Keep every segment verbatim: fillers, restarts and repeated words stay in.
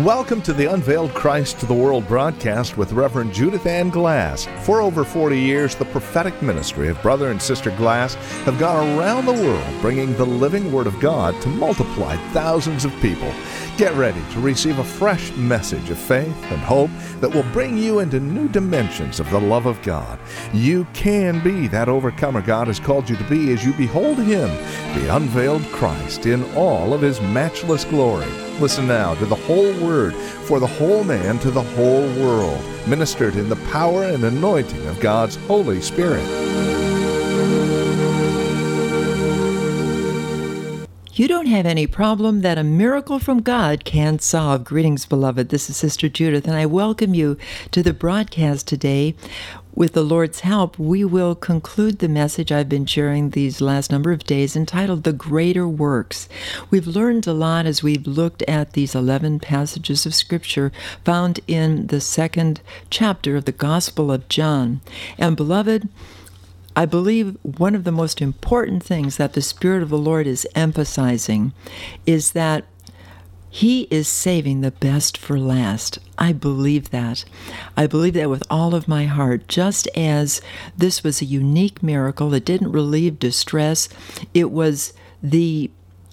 Welcome to the Unveiled Christ to the World broadcast with Reverend Judith Ann Glass. For over forty years, the prophetic ministry of Brother and Sister Glass have gone around the world bringing the living Word of God to multiply thousands of people. Get ready to receive a fresh message of faith and hope that will bring you into new dimensions of the love of God. You can be that overcomer God has called you to be as you behold Him, the unveiled Christ, in all of His matchless glory. Listen now to the whole Word for the whole man to the whole world, ministered in the power and anointing of God's Holy Spirit. You don't have any problem that a miracle from God can't solve. Greetings, beloved. This is Sister Judith, and I welcome you to the broadcast today. With the Lord's help, we will conclude the message I've been sharing these last number of days entitled The Greater Works. We've learned a lot as we've looked at these eleven passages of Scripture found in the second chapter of the Gospel of John. And beloved, I believe one of the most important things that the Spirit of the Lord is emphasizing is that He is saving the best for last. I believe that. I believe that with all of my heart. Just as this was a unique miracle, it didn't relieve distress. It was the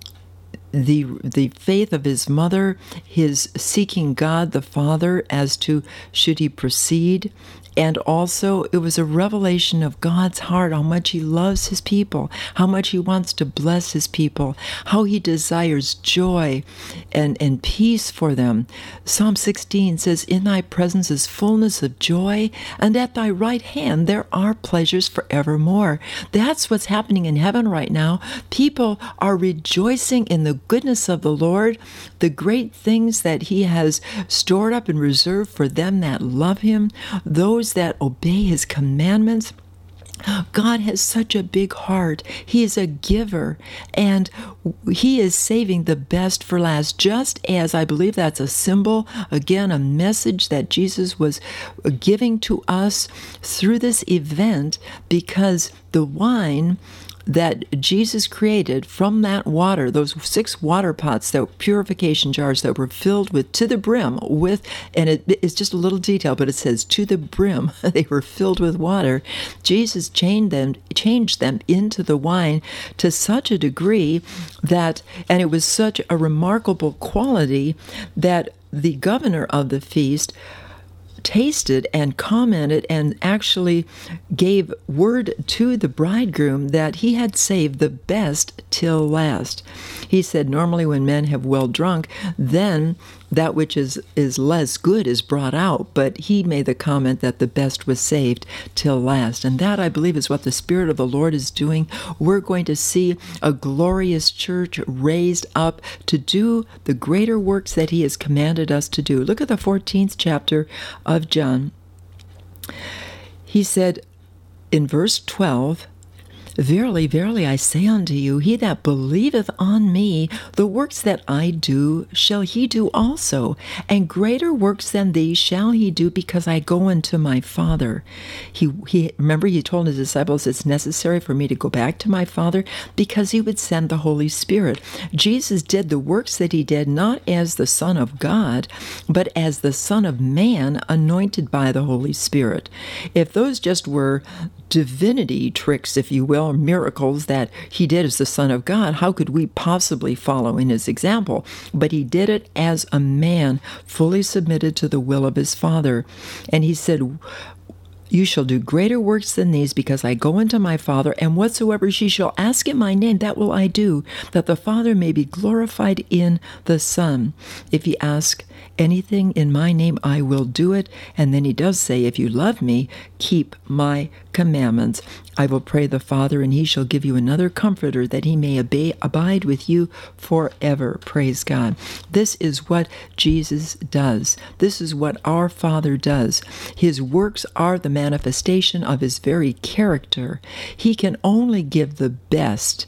the the faith of his mother, his seeking God the Father as to should he proceed. And also, it was a revelation of God's heart, how much He loves His people, how much He wants to bless His people, how He desires joy and, and peace for them. Psalm sixteen says, "In Thy presence is fullness of joy, and at Thy right hand there are pleasures forevermore." That's what's happening in heaven right now. People are rejoicing in the goodness of the Lord, the great things that He has stored up and reserved for them that love Him, those that obey His commandments. God has such a big heart. He is a giver, and He is saving the best for last, just as I believe that's a symbol, again, a message that Jesus was giving to us through this event, because the wine that Jesus created from that water, those six water pots, that were purification jars that were filled with to the brim with, and it, it's just a little detail, but it says to the brim, they were filled with water. Jesus changed them, changed them into the wine to such a degree that, and it was such a remarkable quality that the governor of the feast tasted and commented and actually gave word to the bridegroom that he had saved the best till last. He said normally when men have well drunk, then that which is, is less good is brought out, but he made the comment that the best was saved till last. And that, I believe, is what the Spirit of the Lord is doing. We're going to see a glorious church raised up to do the greater works that He has commanded us to do. Look at the fourteenth chapter of John. He said in verse twelve, "Verily, verily, I say unto you, he that believeth on me, the works that I do shall he do also, and greater works than these shall he do, because I go unto my Father." He, he remember, He told His disciples, it's necessary for me to go back to my Father, because He would send the Holy Spirit. Jesus did the works that He did not as the Son of God, but as the Son of Man, anointed by the Holy Spirit. If those just were divinity tricks, if you will, miracles that He did as the Son of God, how could we possibly follow in His example? But He did it as a man, fully submitted to the will of His Father. And He said, "You shall do greater works than these, because I go unto my Father, and whatsoever ye shall ask in my name, that will I do, that the Father may be glorified in the Son. If ye ask anything in my name, I will do it." And then He does say, "If you love me, keep my commandments. I will pray the Father, and He shall give you another Comforter, that He may abide, abide with you forever." Praise God. This is what Jesus does. This is what our Father does. His works are the manifestation of His very character. He can only give the best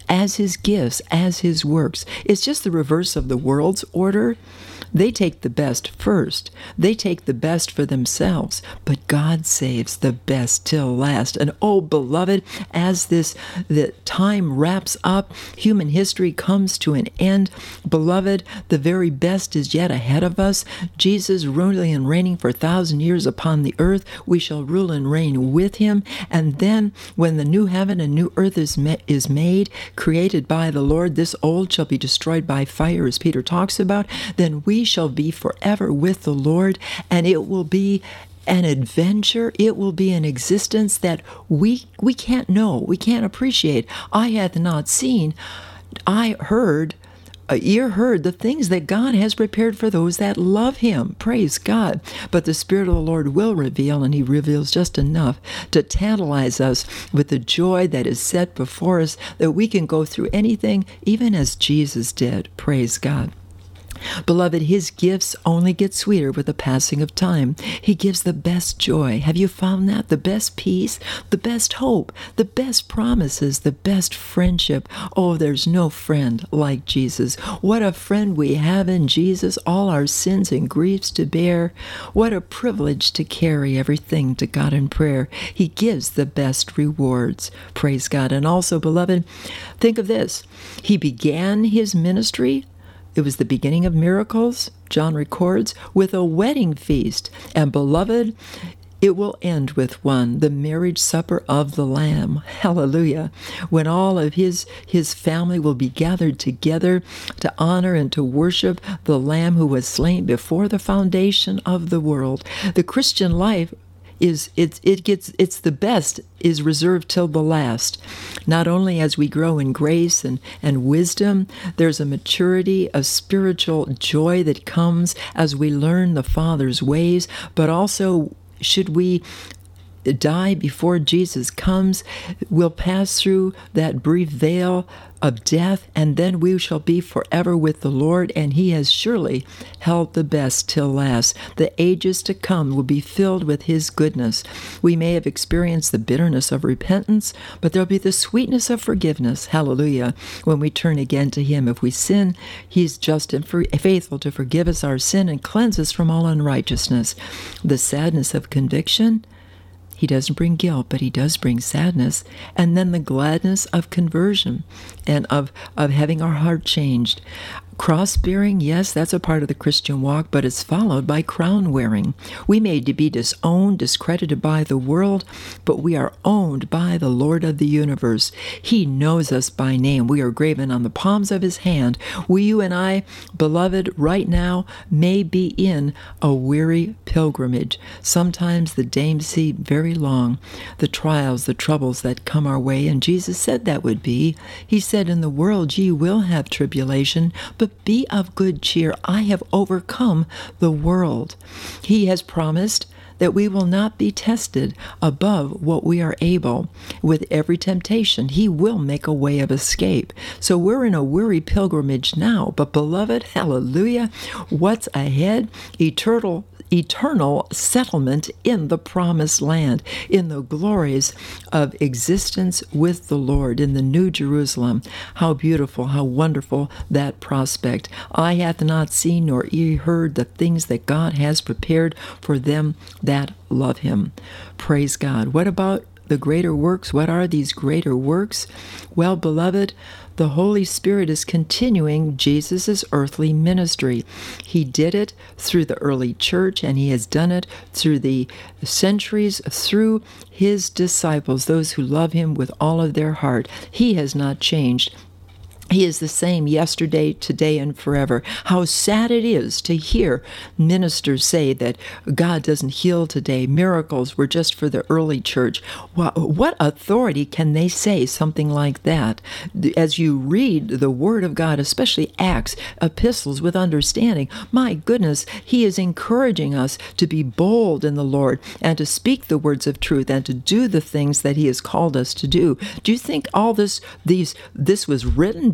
as his gifts, as his works. It's just the reverse of the world's order. They take the best first. They take the best for themselves. But God saves the best till last. And oh, beloved, as this the time wraps up, human history comes to an end. Beloved, the very best is yet ahead of us. Jesus ruling and reigning for a thousand years upon the earth. We shall rule and reign with him. And then when the new heaven and new earth is, ma- is made, created by the Lord, this old shall be destroyed by fire, as Peter talks about, then we shall be forever with the Lord, and it will be an adventure. It will be an existence that we we can't know, we can't appreciate. Eye hath not seen, I heard, a ear heard the things that God has prepared for those that love him. Praise God. But the Spirit of the Lord will reveal, and he reveals just enough to tantalize us with the joy that is set before us, that we can go through anything, even as Jesus did. Praise God. Beloved, his gifts only get sweeter with the passing of time. He gives the best joy. Have you found that? The best peace, the best hope, the best promises, the best friendship. Oh, there's no friend like Jesus. What a friend we have in Jesus, all our sins and griefs to bear. What a privilege to carry everything to God in prayer. He gives the best rewards. Praise God. And also, beloved, think of this. He began his ministry. It was the beginning of miracles, John records, with a wedding feast. And beloved, it will end with one, the marriage supper of the Lamb. Hallelujah. When all of his, his family will be gathered together to honor and to worship the Lamb who was slain before the foundation of the world. The Christian life is it it gets it's the best is reserved till the last. Not only as we grow in grace and and wisdom, there's a maturity, a spiritual joy that comes as we learn the Father's ways, but also should we die before Jesus comes, we'll pass through that brief veil of death, and then we shall be forever with the Lord, and he has surely held the best till last. The ages to come will be filled with his goodness. We may have experienced the bitterness of repentance, but there'll be the sweetness of forgiveness. Hallelujah. When we turn again to him. If we sin, he's just and faithful to forgive us our sin and cleanse us from all unrighteousness. The sadness of conviction, he doesn't bring guilt, but he does bring sadness. And then the gladness of conversion and of, of having our heart changed. Cross-bearing, yes, that's a part of the Christian walk, but it's followed by crown-wearing. We may be disowned, discredited by the world, but we are owned by the Lord of the universe. He knows us by name. We are graven on the palms of his hand. We, you and I, beloved, right now may be in a weary pilgrimage. Sometimes the days seem very long, the trials, the troubles that come our way, and Jesus said that would be. He said, in the world ye will have tribulation, but But be of good cheer. I have overcome the world. He has promised that we will not be tested above what we are able. With every temptation, he will make a way of escape. So we're in a weary pilgrimage now, but beloved, hallelujah, what's ahead? Eternal eternal settlement in the promised land, in the glories of existence with the Lord, in the New Jerusalem. How beautiful, how wonderful that prospect. Eye hath not seen nor ear heard the things that God has prepared for them that love him. Praise God. What about the greater works? What are these greater works? Well, beloved, the Holy Spirit is continuing Jesus' earthly ministry. He did it through the early church, and he has done it through the centuries through his disciples, those who love him with all of their heart. He has not changed. He is the same yesterday, today, and forever. How sad it is to hear ministers say that God doesn't heal today. Miracles were just for the early church. What authority can they say something like that? As you read the Word of God, especially Acts, epistles with understanding, my goodness, he is encouraging us to be bold in the Lord and to speak the words of truth and to do the things that he has called us to do. Do you think all this, these, this was written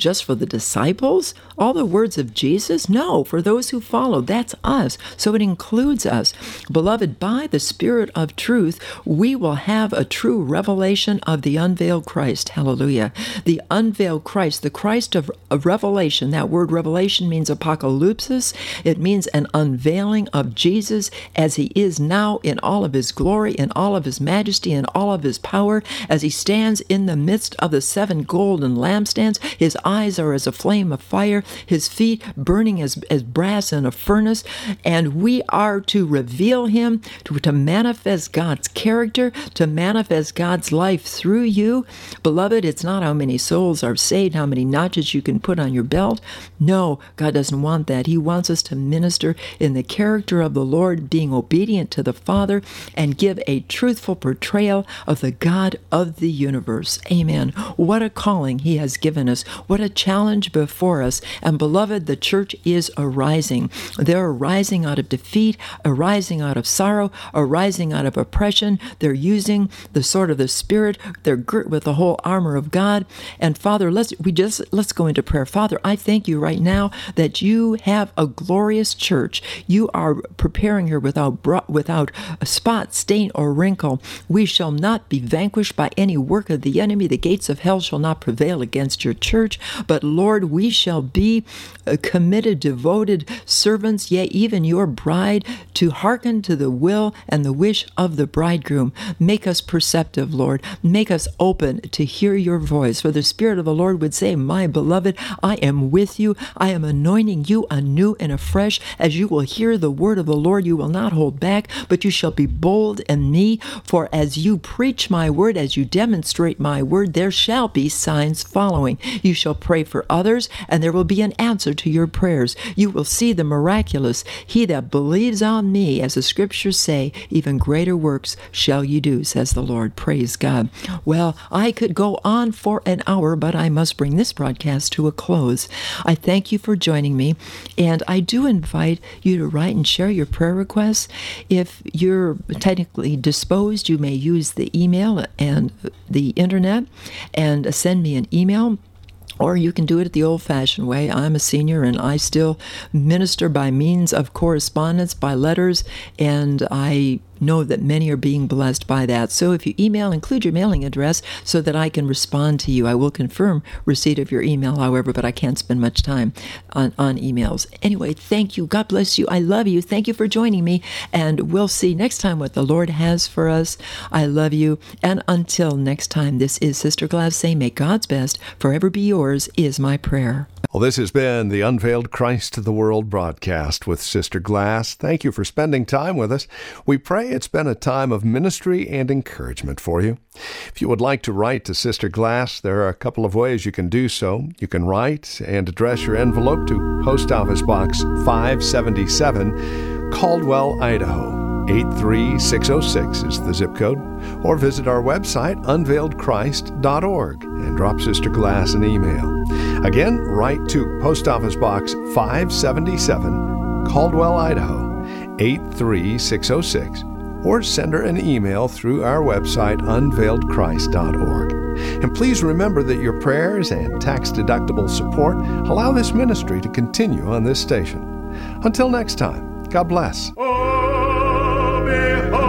just for the disciples? All the words of Jesus? No, for those who follow. That's us. So it includes us. Beloved, by the Spirit of truth, we will have a true revelation of the unveiled Christ. Hallelujah. The unveiled Christ, the Christ of, of revelation. That word revelation means apocalypsis. It means an unveiling of Jesus as he is now in all of his glory, in all of his majesty, in all of his power, as he stands in the midst of the seven golden lampstands. His eyes are as a flame of fire, his feet burning as, as brass in a furnace, and we are to reveal him, to, to manifest God's character, to manifest God's life through you. Beloved, it's not how many souls are saved, how many notches you can put on your belt. No, God doesn't want that. He wants us to minister in the character of the Lord, being obedient to the Father, and give a truthful portrayal of the God of the universe. Amen. What a calling he has given us. What a challenge before us. And beloved, the church is arising. They're arising out of defeat, arising out of sorrow, arising out of oppression. They're using the sword of the Spirit. They're girt with the whole armor of God. And Father, let's we just let's go into prayer. Father, I thank you right now that you have a glorious church. You are preparing her without bro- without a spot, stain, or wrinkle. We shall not be vanquished by any work of the enemy. The gates of hell shall not prevail against your church. But Lord, we shall be uh, committed, devoted servants, yea, even your bride, to hearken to the will and the wish of the bridegroom. Make us perceptive, Lord. Make us open to hear your voice. For the Spirit of the Lord would say, my beloved, I am with you. I am anointing you anew and afresh. As you will hear the word of the Lord, you will not hold back, but you shall be bold in me. For as you preach my word, as you demonstrate my word, there shall be signs following. You shall pray for others, and there will be an answer to your prayers. You will see the miraculous. He that believes on me, as the scriptures say, even greater works shall you do, says the Lord. Praise God. Well, I could go on for an hour, but I must bring this broadcast to a close. I thank you for joining me, and I do invite you to write and share your prayer requests. If you're technically disposed, you may use the email and the internet and send me an email. Or you can do it the old-fashioned way. I'm a senior, and I still minister by means of correspondence, by letters, and I know that many are being blessed by that. So if you email, include your mailing address so that I can respond to you. I will confirm receipt of your email, however, but I can't spend much time on, on emails. Anyway, thank you. God bless you. I love you. Thank you for joining me, and we'll see next time what the Lord has for us. I love you, and until next time, this is Sister Glass saying, may God's best forever be yours is my prayer. Well, this has been the Unveiled Christ to the World broadcast with Sister Glass. Thank you for spending time with us. We pray it's been a time of ministry and encouragement for you. If you would like to write to Sister Glass, there are a couple of ways you can do so. You can write and address your envelope to Post Office Box five seventy-seven, Caldwell, Idaho. eight three six oh six is the zip code, or visit our website, unveiled christ dot org, and drop Sister Glass an email. Again, write to Post Office Box five seventy-seven, Caldwell, Idaho, eight three six oh six, or send her an email through our website, unveiled christ dot org. And please remember that your prayers and tax-deductible support allow this ministry to continue on this station. Until next time, God bless. Oh, behold.